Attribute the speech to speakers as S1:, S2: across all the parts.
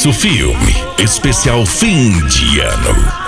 S1: Nosso filme especial fim de ano.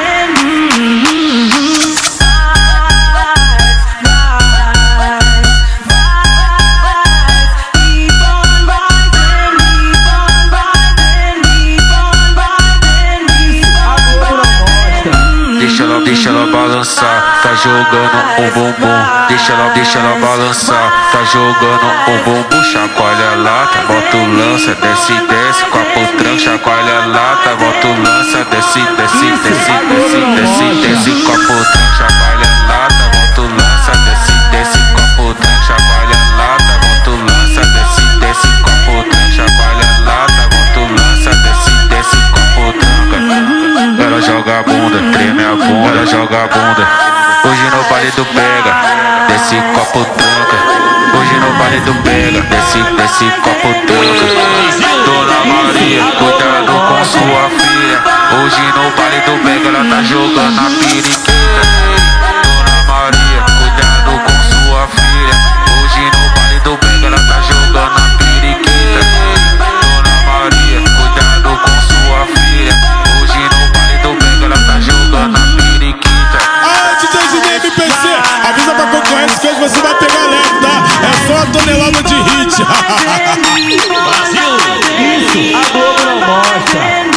S2: Deixa ela balançar, tá jogando o bumbum. Deixa ela balançar, tá jogando o bumbum. Chacoalha a lata, bota o lança, desce, desce, com a potranca. Chacoalha a lata, bota o lança, desce, desce, desce, desce, desce, desce, com a potranca. Chacoalha a lata, bota o lança, desce, desce, com a potranca. Chacoalha a lata, bota o lança, desce, desce, com a potranca. Chacoalha a lata, bota o lança, desce, desce, com a potranca. Ela joga a bunda, treme a bunda, ela joga a bunda. Hoje no baile do pega, desce copo tranca. Hoje no baile do pega, desce, desce copo tranca. Dona Maria, cuidado com sua filha. Hoje no baile do pega, ela tá jogando a periquita. Dona Maria, cuidado com sua filha. Hoje no baile do pega, ela tá jogando a periquita. Dona Maria, cuidado com sua filha. Hoje no baile do pega, ela tá jogando a periquita.
S3: MPC, avisa pra concorrência que hoje você vai pegar leve, tá? É só a tonelada de hit.
S4: Brasil, isso, a Globo não mostra.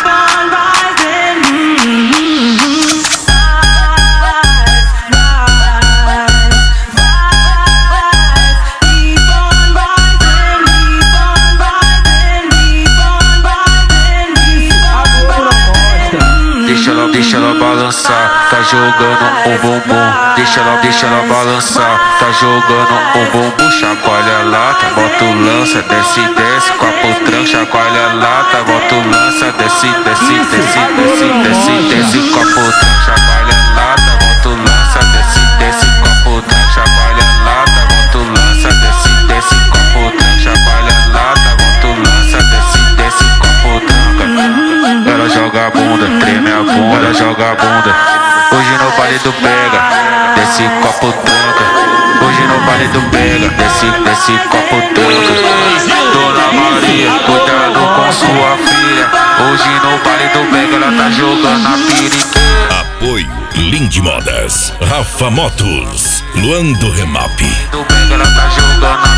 S2: Deixa ela balançar, tá jogando o bumbum. Deixa ela balançar, tá jogando o bumbum. Chacoalha a lata, bota o lança, desce, desce, com a potranca. Chacoalha a lata, bota o lança, desce, desce, desce, desce, desce, desce, com a potranca. Chacoalha a lata, bota o lança, desce, desce, com a potranca. Chacoalha a lata, bota o lança, desce, desce, com a potranca. Chacoalha a lata, bota o lança, desce, desce, com a potranca. Ela joga a bunda, treme a bunda, ela joga a bunda. Hoje no baile do pega, desce copo tranca. Hoje no baile do pega, desce, desce copo tranca. Dona Maria, cuidado com sua filha. Hoje no baile do pega, ela tá jogando a periquita.
S1: Apoio Lindy Modas, Rafa Motos, Luan do Remap.
S2: Do pega, ela tá jogando a